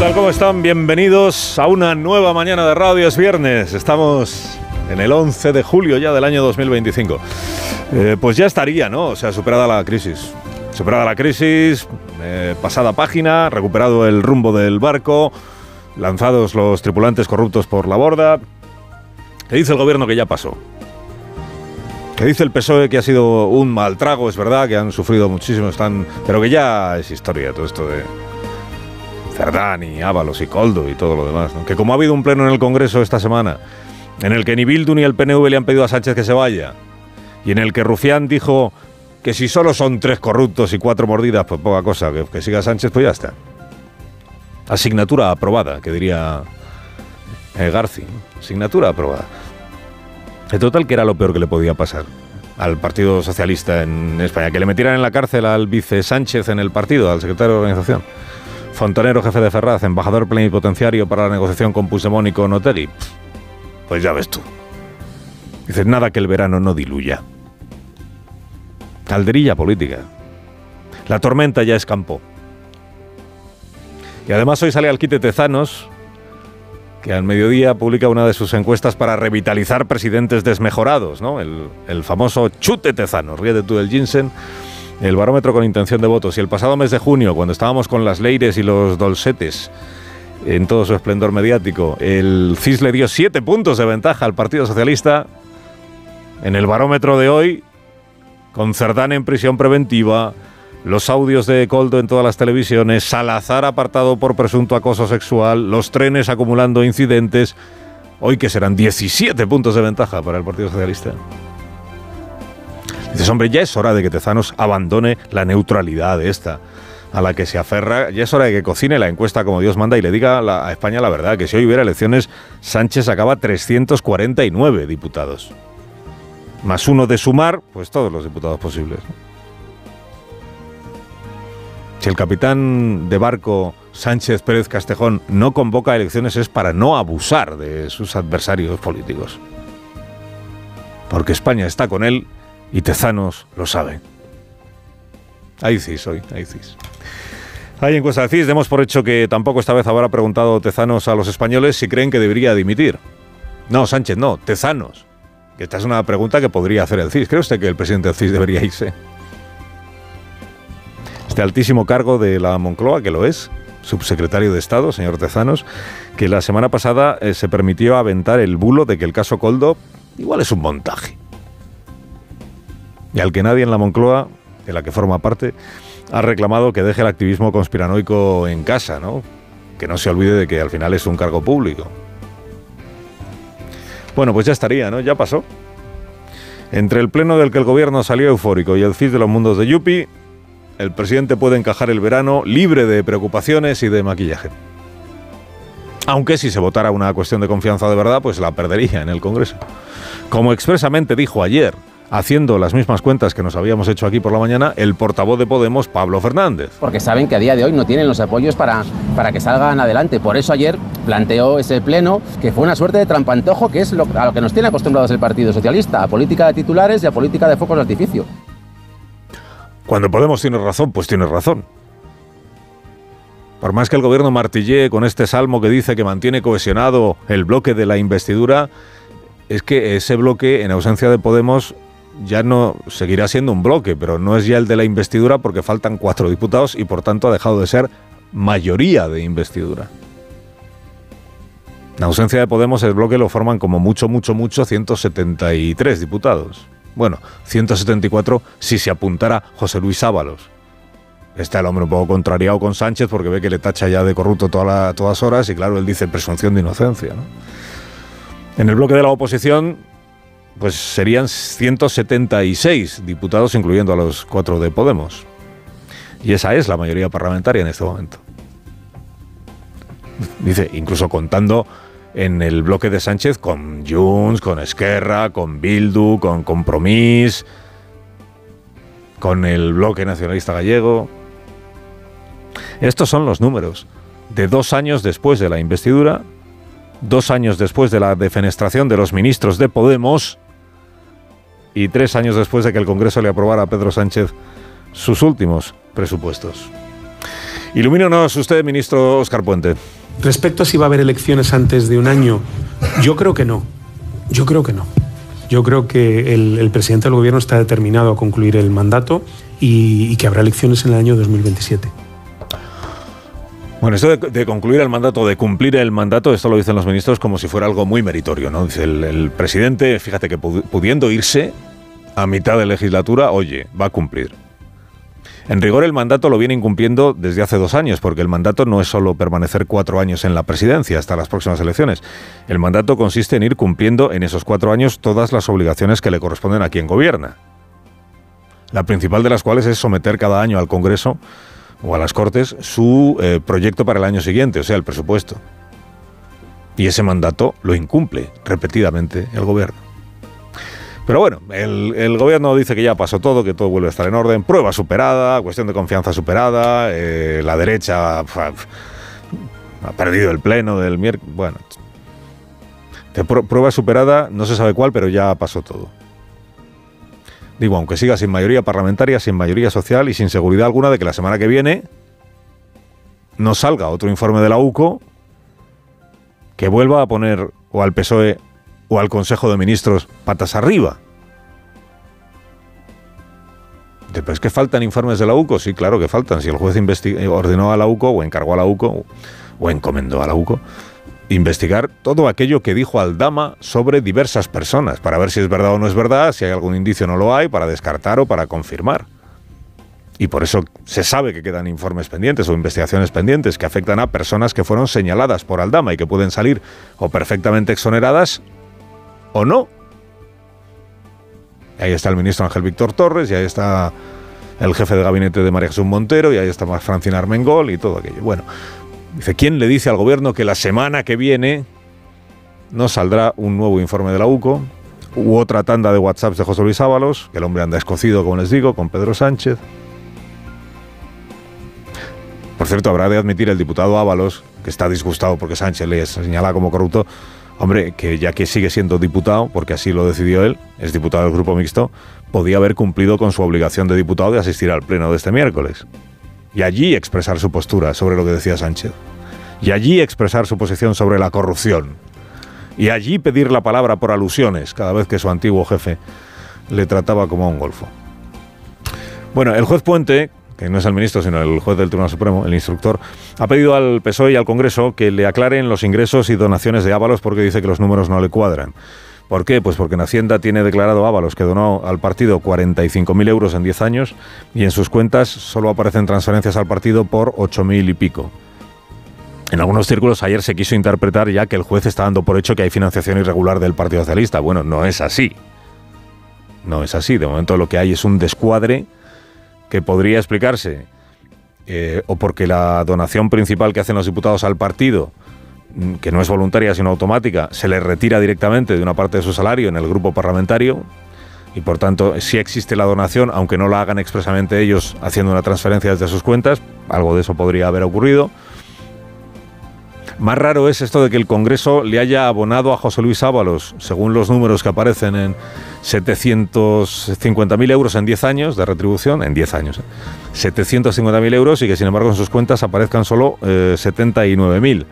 tal? ¿Cómo están? Bienvenidos a una nueva mañana de radio. Es viernes, estamos en el 11 de julio ya del año 2025. Pues ya estaría, ¿no? O sea, superada la crisis. Pasada página, recuperado el rumbo del barco, lanzados los tripulantes corruptos por la borda. ¿Qué dice el gobierno que ya pasó? ¿Qué dice el PSOE que ha sido un mal trago? Es verdad que han sufrido muchísimo, pero que ya es historia todo esto de Cerdán y Ábalos y Koldo y todo lo demás, ¿no? Que como ha habido un pleno en el Congreso esta semana en el que ni Bildu ni el PNV le han pedido a Sánchez que se vaya y en el que Rufián dijo que si solo son 3 corruptos y 4 mordidas, pues poca cosa, que siga Sánchez, pues ya está. Asignatura aprobada, que diría Garci. Asignatura aprobada. En total, que era lo peor que le podía pasar al Partido Socialista en España, que le metieran en la cárcel al vice Sánchez en el partido, al secretario de organización. Fontanero, jefe de Ferraz, embajador plenipotenciario para la negociación con Puigdemont y con Otegi. Pues ya ves tú. Dices, nada que el verano no diluya. Calderilla política. La tormenta ya escampó. Y además hoy sale al quite Tezanos, que al mediodía publica una de sus encuestas para revitalizar presidentes desmejorados, ¿no? El famoso chute Tezanos, ríete tú del ginseng, el barómetro con intención de votos. Y el pasado mes de junio, cuando estábamos con las leires y los dolcetes en todo su esplendor mediático, el CIS le dio 7 puntos de ventaja al Partido Socialista. En el barómetro de hoy, con Cerdán en prisión preventiva, los audios de Koldo en todas las televisiones, Salazar apartado por presunto acoso sexual, los trenes acumulando incidentes, hoy que serán 17 puntos de ventaja para el Partido Socialista. Dices, hombre, ya es hora de que Tezanos abandone la neutralidad esta a la que se aferra. Ya es hora de que cocine la encuesta como Dios manda y le diga a España la verdad, que si hoy hubiera elecciones, Sánchez sacaba 349 diputados. Más uno de Sumar, pues todos los diputados posibles. Si el capitán de barco Sánchez Pérez Castejón no convoca elecciones es para no abusar de sus adversarios políticos. Porque España está con él y Tezanos lo sabe. Hay CIS hoy, hay CIS. Hay encuesta de CIS, demos por hecho que tampoco esta vez habrá preguntado Tezanos a los españoles si creen que debería dimitir. No, Sánchez, no, Tezanos. Que esta es una pregunta que podría hacer el CIS. ¿Cree usted que el presidente del CIS debería irse? Este altísimo cargo de la Moncloa, que lo es, subsecretario de Estado, señor Tezanos, que la semana pasada se permitió aventar el bulo de que el caso Koldo igual es un montaje. Y al que nadie en la Moncloa, de la que forma parte, ha reclamado que deje el activismo conspiranoico en casa, ¿no? Que no se olvide de que al final es un cargo público. Bueno, pues ya estaría, ¿no? Ya pasó. Entre el pleno del que el gobierno salió eufórico y el CIS de los mundos de Yupi, el presidente puede encajar el verano libre de preocupaciones y de maquillaje. Aunque si se votara una cuestión de confianza de verdad, pues la perdería en el Congreso. Como expresamente dijo ayer, haciendo las mismas cuentas que nos habíamos hecho aquí por la mañana, el portavoz de Podemos, Pablo Fernández. Porque saben que a día de hoy no tienen los apoyos para que salgan adelante. Por eso ayer planteó ese pleno, que fue una suerte de trampantojo, que es a lo que nos tiene acostumbrados el Partido Socialista, a política de titulares y a política de focos de artificio. Cuando Podemos tiene razón, pues tiene razón. Por más que el gobierno martillee con este salmo que dice que mantiene cohesionado el bloque de la investidura, es que ese bloque, en ausencia de Podemos, ya no seguirá siendo un bloque, pero no es ya el de la investidura porque faltan 4 diputados y por tanto ha dejado de ser mayoría de investidura. En ausencia de Podemos el bloque lo forman como mucho 173 diputados. Bueno, 174 si se apuntara José Luis Ábalos. Está el hombre un poco contrariado con Sánchez porque ve que le tacha ya de corrupto todas horas y claro, él dice presunción de inocencia, ¿no? En el bloque de la oposición pues serían 176 diputados, incluyendo a los 4 de Podemos. Y esa es la mayoría parlamentaria en este momento. Dice, incluso contando en el bloque de Sánchez con Junts, con Esquerra, con Bildu, con Compromís, con el bloque nacionalista gallego. Estos son los números de 2 años después de la investidura, 2 años después de la defenestración de los ministros de Podemos y 3 años después de que el Congreso le aprobara a Pedro Sánchez sus últimos presupuestos. Ilumínanos usted, ministro Óscar Puente. Respecto a si va a haber elecciones antes de un año, yo creo que no. Yo creo que el presidente del gobierno está determinado a concluir el mandato y que habrá elecciones en el año 2027. Bueno, esto de concluir el mandato, de cumplir el mandato, esto lo dicen los ministros como si fuera algo muy meritorio, ¿no? Dice el presidente, fíjate que pudiendo irse a mitad de legislatura, oye, va a cumplir. En rigor, el mandato lo viene incumpliendo desde hace 2 años, porque el mandato no es solo permanecer 4 años en la presidencia hasta las próximas elecciones. El mandato consiste en ir cumpliendo en esos 4 años todas las obligaciones que le corresponden a quien gobierna. La principal de las cuales es someter cada año al Congreso o a las Cortes su proyecto para el año siguiente, o sea, el presupuesto. Y ese mandato lo incumple repetidamente el gobierno. Pero bueno, el gobierno dice que ya pasó todo, que todo vuelve a estar en orden, prueba superada, cuestión de confianza superada, la derecha ha perdido el pleno del miércoles, bueno, prueba superada, no se sabe cuál, pero ya pasó todo. Digo, aunque siga sin mayoría parlamentaria, sin mayoría social y sin seguridad alguna de que la semana que viene no salga otro informe de la UCO que vuelva a poner o al PSOE o al Consejo de Ministros patas arriba. Pero es que faltan informes de la UCO. Sí, claro que faltan. Si el juez ordenó a la UCO o encargó a la UCO o encomendó a la UCO investigar todo aquello que dijo Aldama sobre diversas personas, para ver si es verdad o no es verdad, si hay algún indicio no lo hay, para descartar o para confirmar. Y por eso se sabe que quedan informes pendientes o investigaciones pendientes que afectan a personas que fueron señaladas por Aldama y que pueden salir o perfectamente exoneradas o no. Ahí está el ministro Ángel Víctor Torres, y ahí está el jefe de gabinete de María Jesús Montero, y ahí está Francina Armengol y todo aquello. Bueno, dice, ¿quién le dice al gobierno que la semana que viene no saldrá un nuevo informe de la UCO u otra tanda de WhatsApps de José Luis Ábalos, que el hombre anda escocido, como les digo, con Pedro Sánchez? Por cierto, habrá de admitir el diputado Ábalos, que está disgustado porque Sánchez le señala como corrupto. Hombre, que ya que sigue siendo diputado, porque así lo decidió él, es diputado del Grupo Mixto, podía haber cumplido con su obligación de diputado de asistir al pleno de este miércoles. Y allí expresar su postura sobre lo que decía Sánchez. Y allí expresar su posición sobre la corrupción. Y allí pedir la palabra por alusiones cada vez que su antiguo jefe le trataba como a un golfo. Bueno, el juez Puente, que no es el ministro, sino el juez del Tribunal Supremo, el instructor, ha pedido al PSOE y al Congreso que le aclaren los ingresos y donaciones de Ábalos porque dice que los números no le cuadran. ¿Por qué? Pues porque en Hacienda tiene declarado Ábalos que donó al partido 45.000 euros en 10 años y en sus cuentas solo aparecen transferencias al partido por 8.000 y pico. En algunos círculos ayer se quiso interpretar ya que el juez está dando por hecho que hay financiación irregular del Partido Socialista. Bueno, no es así. No es así. De momento lo que hay es un descuadre que podría explicarse o porque la donación principal que hacen los diputados al partido, que no es voluntaria sino automática, se les retira directamente de una parte de su salario en el grupo parlamentario y por tanto sí existe la donación, aunque no la hagan expresamente ellos haciendo una transferencia desde sus cuentas. Algo de eso podría haber ocurrido. Más raro es esto de que el Congreso le haya abonado a José Luis Ábalos, según los números que aparecen, en 750.000 euros en 10 años de retribución, en 10 años, 750.000 euros, y que sin embargo en sus cuentas aparezcan solo 79.000.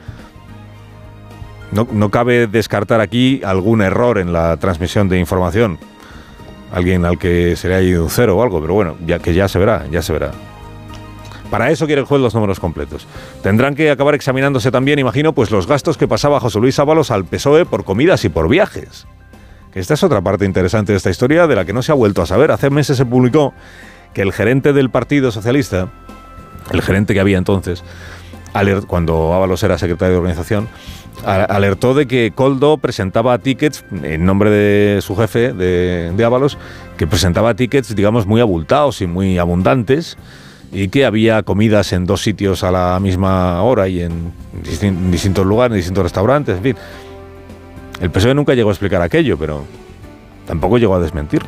No cabe descartar aquí algún error en la transmisión de información, alguien al que se le haya ido un cero o algo, pero bueno, ya se verá. Para eso quiere el juez los números completos. Tendrán que acabar examinándose también, imagino, pues los gastos que pasaba José Luis Ábalos al PSOE por comidas y por viajes. Que esta es otra parte interesante de esta historia de la que no se ha vuelto a saber. Hace meses se publicó que el gerente del Partido Socialista, el gerente que había entonces, cuando Ábalos era secretario de organización, alertó de que Koldo presentaba tickets, en nombre de su jefe, de Ábalos, que presentaba tickets, digamos, muy abultados y muy abundantes, y que había comidas en 2 sitios a la misma hora y en distintos lugares, en distintos restaurantes, en fin. El PSOE nunca llegó a explicar aquello, pero tampoco llegó a desmentirlo.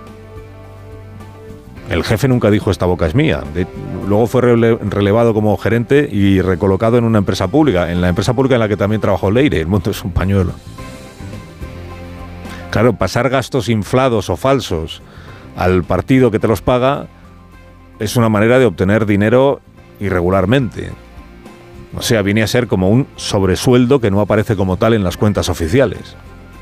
El jefe nunca dijo esta boca es mía. Luego fue relevado como gerente y recolocado en una empresa pública, en la empresa pública en la que también trabajó Leire. El mundo es un pañuelo. Claro, pasar gastos inflados o falsos al partido que te los paga es una manera de obtener dinero irregularmente. O sea, viene a ser como un sobresueldo que no aparece como tal en las cuentas oficiales.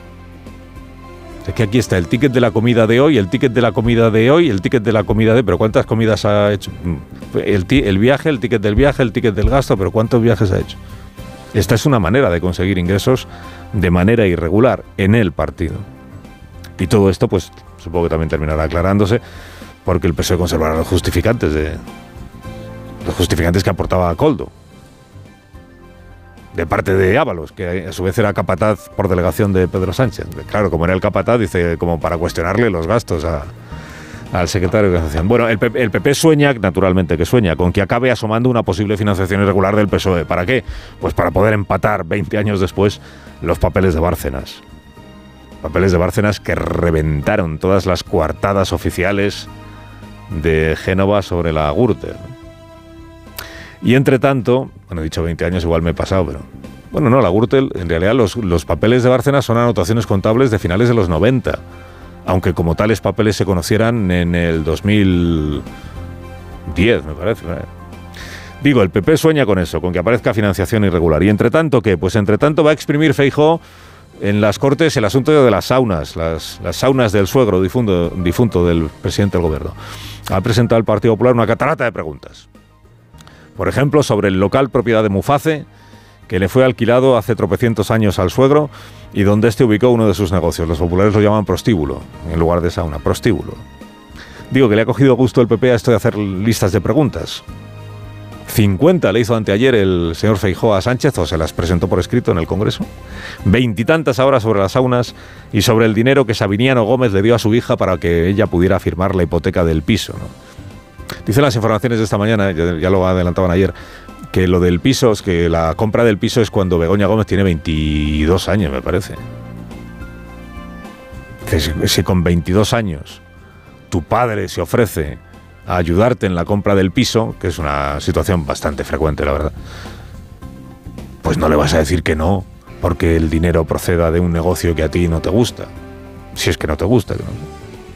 Es que aquí está el ticket de la comida de hoy, el ticket de la comida de hoy, el ticket de la comida de... ¿Pero cuántas comidas ha hecho? El viaje, el ticket del viaje, el ticket del gasto, ¿pero cuántos viajes ha hecho? Esta es una manera de conseguir ingresos de manera irregular en el partido. Y todo esto, pues, supongo que también terminará aclarándose, porque el PSOE conservará los justificantes que aportaba Koldo, de parte de Ábalos, que a su vez era capataz por delegación de Pedro Sánchez. Claro, como era el capataz, dice, como para cuestionarle los gastos al secretario de Organización. Bueno, el PP sueña, naturalmente que sueña, con que acabe asomando una posible financiación irregular del PSOE. ¿Para qué? Pues para poder empatar 20 años después los papeles de Bárcenas. Papeles de Bárcenas que reventaron todas las coartadas oficiales de Génova sobre la Gürtel. Y entre tanto, bueno, he dicho 20 años, igual me he pasado, pero... Bueno, no, la Gürtel, en realidad los papeles de Bárcenas son anotaciones contables de finales de los 90, aunque como tales papeles se conocieran en el 2010, me parece. Digo, el PP sueña con eso, con que aparezca financiación irregular. ¿Y entre tanto qué? Pues entre tanto va a exprimir Feijóo en las Cortes el asunto de las saunas, las saunas del suegro difunto del presidente del gobierno. Ha presentado el Partido Popular una catarata de preguntas. Por ejemplo, sobre el local propiedad de Muface, que le fue alquilado hace tropecientos años al suegro y donde este ubicó uno de sus negocios. Los populares lo llaman prostíbulo, en lugar de sauna, prostíbulo. Digo que le ha cogido gusto el PP a esto de hacer listas de preguntas. 50 le hizo anteayer el señor Feijóo a Sánchez, o se las presentó por escrito en el Congreso. 20 y tantas ahora sobre las saunas y sobre el dinero que Sabiniano Gómez le dio a su hija para que ella pudiera firmar la hipoteca del piso, ¿no? Dicen las informaciones de esta mañana, ya lo adelantaban ayer, que lo del piso, es que la compra del piso es cuando Begoña Gómez tiene 22 años, me parece. Si con 22 años tu padre se ofrece a ayudarte en la compra del piso, que es una situación bastante frecuente, la verdad, pues no le vas a decir que no, porque el dinero proceda de un negocio que a ti no te gusta. Si es que no te gusta, que no.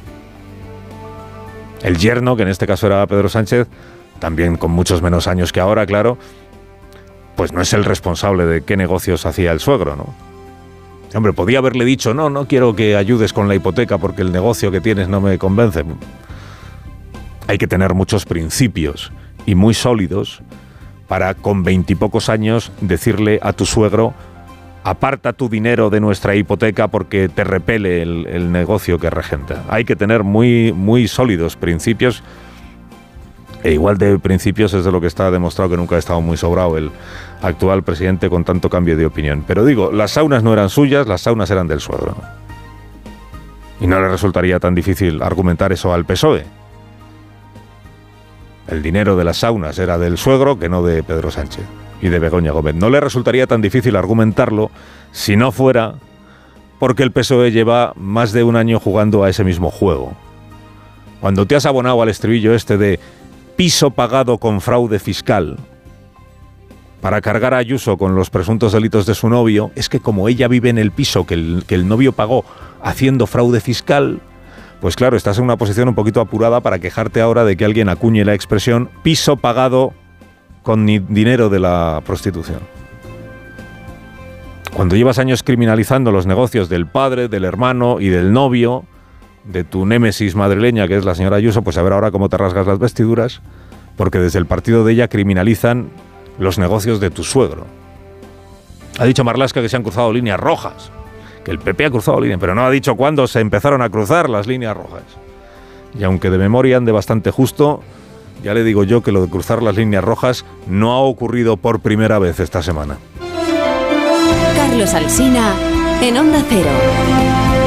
El yerno, que en este caso era Pedro Sánchez, también con muchos menos años que ahora, claro, pues no es el responsable de qué negocios hacía el suegro, ¿no? Hombre, podía haberle dicho, no quiero que ayudes con la hipoteca porque el negocio que tienes no me convence. Hay que tener muchos principios y muy sólidos para con 20 y pocos años decirle a tu suegro: aparta tu dinero de nuestra hipoteca porque te repele el negocio que regenta. Hay que tener muy, muy sólidos principios. E igual de principios es de lo que está demostrado que nunca ha estado muy sobrado el actual presidente con tanto cambio de opinión. Pero digo, las saunas no eran suyas, las saunas eran del suegro. Y no le resultaría tan difícil argumentar eso al PSOE. El dinero de las saunas era del suegro que no de Pedro Sánchez y de Begoña Gómez. No le resultaría tan difícil argumentarlo si no fuera porque el PSOE lleva más de un año jugando a ese mismo juego. Cuando te has abonado al estribillo este de piso pagado con fraude fiscal para cargar a Ayuso con los presuntos delitos de su novio, es que como ella vive en el piso que el novio pagó haciendo fraude fiscal, pues claro, estás en una posición un poquito apurada para quejarte ahora de que alguien acuñe la expresión piso pagado con dinero de la prostitución. Cuando llevas años criminalizando los negocios del padre, del hermano y del novio de tu némesis madrileña, que es la señora Ayuso, pues a ver ahora cómo te rasgas las vestiduras, porque desde el partido de ella criminalizan los negocios de tu suegro. Ha dicho Marlaska que se han cruzado líneas rojas, que el PP ha cruzado líneas, pero no ha dicho cuándo se empezaron a cruzar las líneas rojas. Y aunque de memoria ande bastante justo, ya le digo yo que lo de cruzar las líneas rojas no ha ocurrido por primera vez esta semana. Carlos Alsina, en Onda Cero.